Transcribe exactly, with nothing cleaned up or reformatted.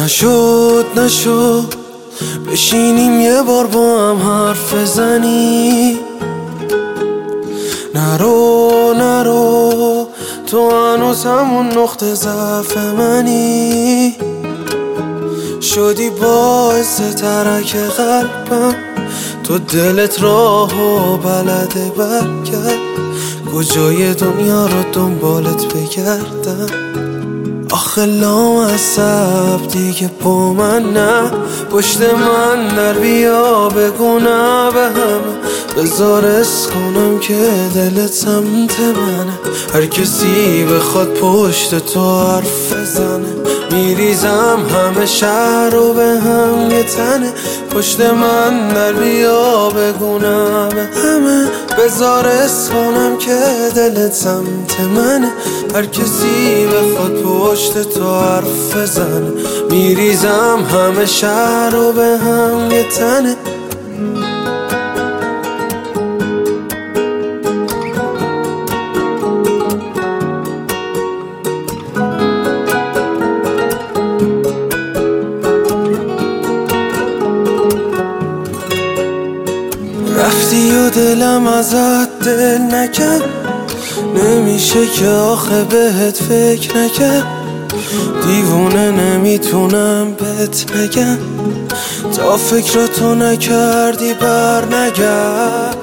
نشد نشد بشینیم یه بار با هم حرف بزنی. نرو نرو تو هنوز همون نقطه ضعف منی. شدی باعث ترک قلبم، تو دلت راهو بلده برگرد. کجای دنیا رو دنبالت بگردم؟ آخه لامصب دیگه با من نه، پشت من در بیا بگو نه به همه. بذار اس کنم که دلت سمت منه، هر کسی بخواد پشت تو حرف بزنه. میریزم همه شهر رو به هم یه تنه، پشت من در بیا بگو نه به همه. بذار اس کنم که دلت سمت منه، هر کسی بخواد پشت تو حرف بزنه. میریزم همه شهر رو به هم یه تنه. رفتی و دلم ازت دل نکرد، نمیشه که آخه بهت فکر نکرد. دیوونه نمیتونم بهت نگم، تا فکر تو نکردی بر نگرد.